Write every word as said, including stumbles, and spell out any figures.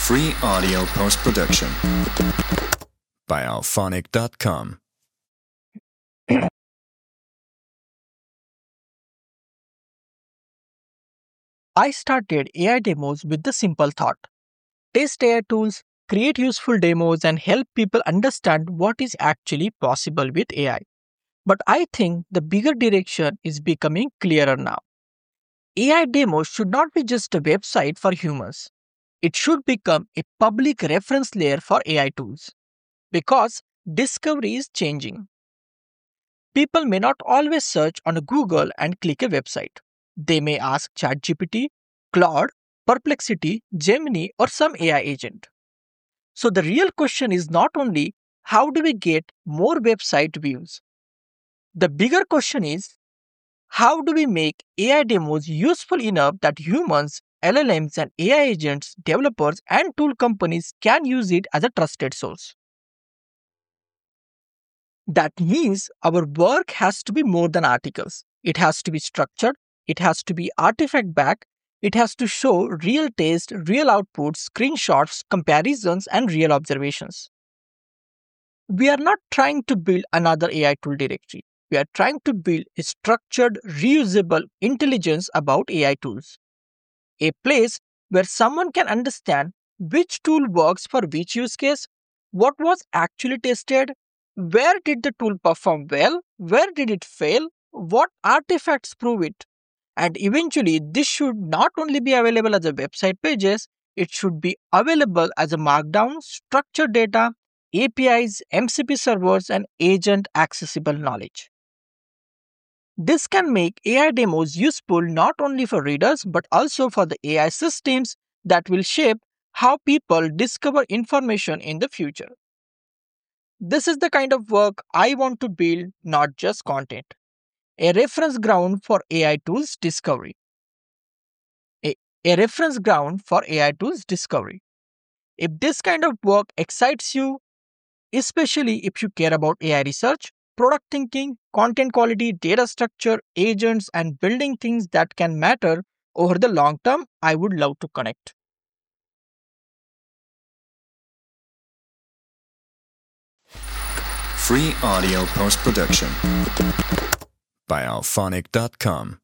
Free audio post-production by alphonic dot com. I started A I demos with the simple thought: test A I tools, create useful demos, and help people understand what is actually possible with A I. But I think the bigger direction is becoming clearer now. A I demos should not be just a website for humans. It should become a public reference layer for A I tools. Because discovery is changing. People may not always search on Google and click a website. They may ask ChatGPT, Claude, Perplexity, Gemini, or some A I agent. So the real question is not only how do we get more website views? The bigger question is how do we make A I demos useful enough that humans, L L Ms, and A I agents, developers, and tool companies can use it as a trusted source? That means our work has to be more than articles. It has to be structured, it has to be artifact backed, it has to show real taste, real outputs, screenshots, comparisons, and real observations. We are not trying to build another A I tool directory. We are trying to build a structured, reusable intelligence about A I tools. A place where someone can understand which tool works for which use case, what was actually tested, where did the tool perform well, where did it fail, what artifacts prove it. And eventually, this should not only be available as a website pages, it should be available as a markdown, structured data, A P Is, M C P servers, and agent accessible knowledge. This can make A I demos useful not only for readers but also for the A I systems that will shape how people discover information in the future. This is the kind of work I want to build, not just content. A reference ground for A I tools discovery. A, a reference ground for A I tools discovery. If this kind of work excites you, especially if you care about A I research, product thinking, content quality, data structure, agents, and building things that can matter over the long term, I would love to connect. Free audio post-production by alphonic dot com.